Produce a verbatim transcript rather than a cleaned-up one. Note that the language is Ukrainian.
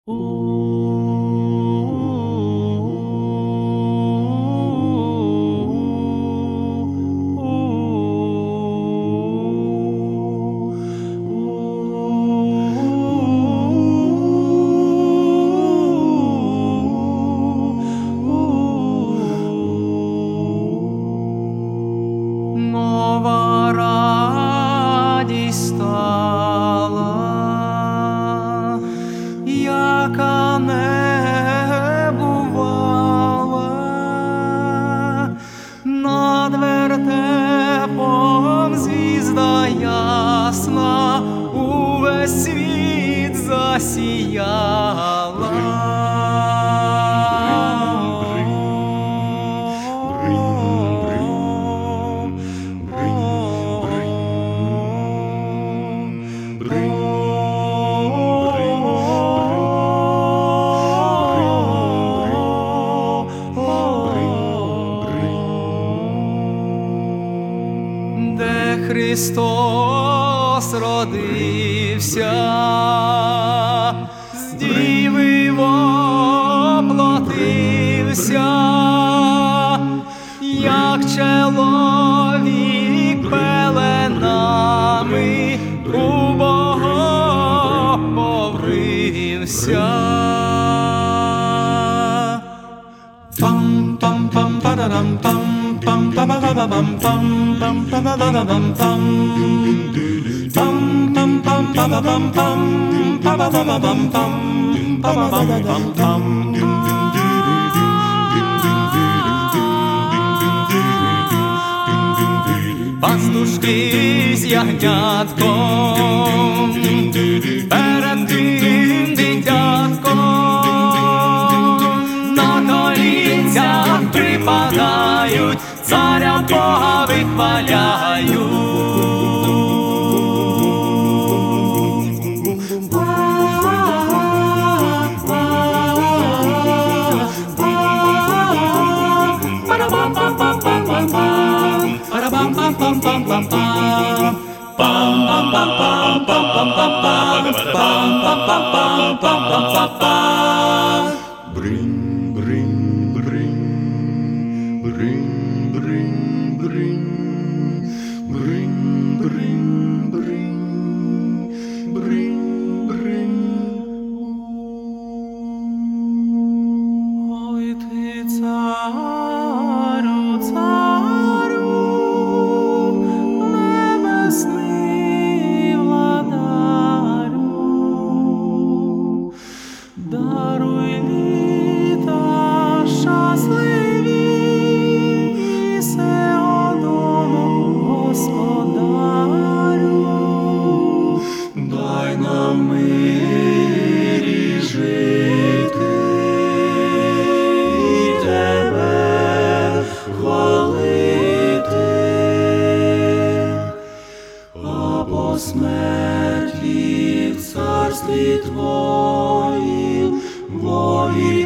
Нова радість стала, яка не бувала, над вертепом звізда ясна увесь світ засіяла. Де Христос родився, з діви воплотився, як чоловік пеленами у Бога поврився. Пам-пам-пам-парам-пам, пам-пам-пам-пам-пам, пам-пам-пам-пам-пам, пам-пам-пам-пам-пам-пам, пам-пам-пам-пам-пам, пам-пам-пам-пам. Пастушки з ягнятком перед тим дитятком на колінцях припадають, царя Бога вихваляють. Бринь, бринь, бринь, бринь, бринь, бринь, бринь, бринь, бринь, бринь, бринь. Ой ти, царю, царю, небесний владарю, даруй літа щасливі сего дому, Господарю. Дай нам мирі жити і тебе хвалити, а по смерті в царстві Твоїм вові